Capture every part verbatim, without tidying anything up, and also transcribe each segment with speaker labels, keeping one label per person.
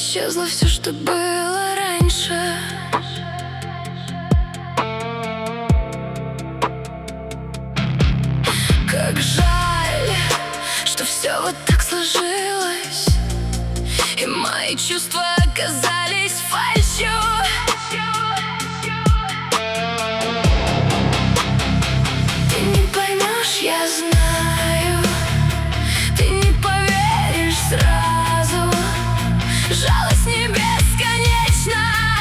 Speaker 1: исчезло все, что было раньше. Как жаль, что все вот так сложилось, и мои чувства оказались фальшью. Ты не поймешь, я знаю, ты не поверишь сразу. Жалость не бесконечна,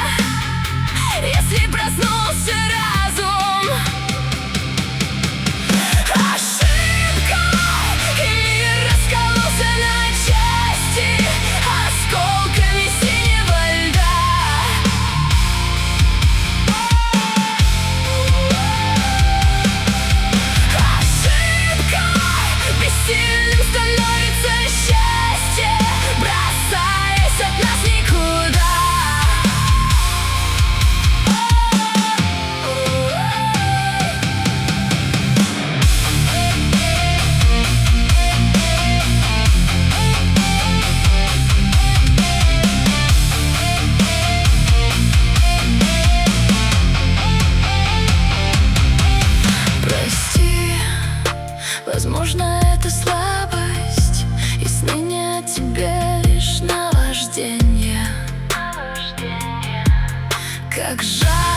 Speaker 1: если проснулся разум. Ошибка, и раскололся на части осколками синего льда. Ошибка, бессильным становится счастье, бросаясь от нас никуда. Прости, возможно, это слабость, и сны не о тебе, лишь наваждение. Как жаль.